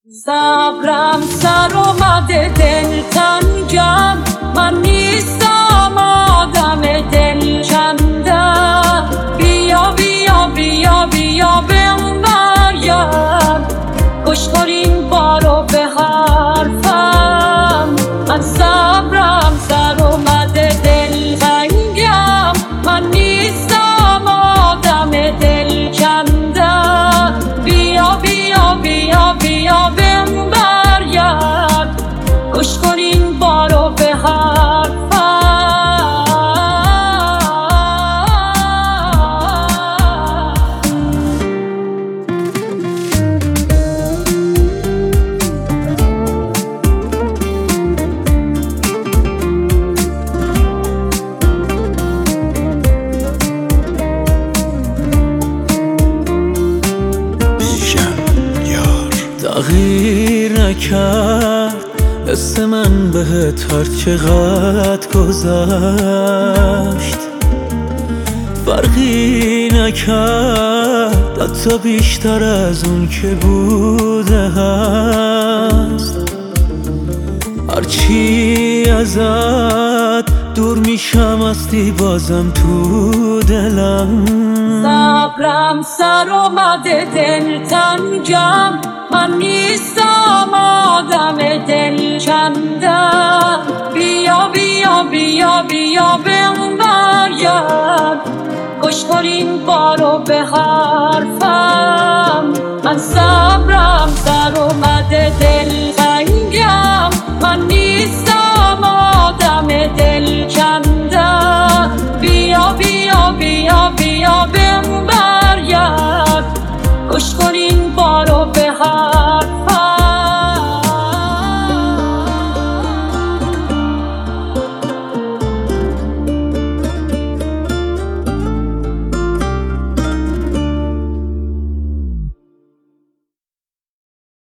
صبرم سر اومده دلتنگم، من نیستم آدم دلکنده. بیا بیا بیا بیا بنبریم، گوش کن این بارو به حرفم. من صبرم سر اومده دلتنگم، من نیستم آدم دلکنده. بیا بیا بیا بیا بنبریم، گوش کن این بارو به حرفم. تغییر نکرد حس من بهت هر چقدر گذشت، فرقی نکرد حتی بیشتر از اون که بوده هست. هرچی ازت دور میشم هستی بازم تو دلم. صبرم سر اومده دلتنگم، من نیستم آدم دلکنده. بیا بیا بیا بیا بنبریم، گوش کن این بارو به حرفم. من صبرم سر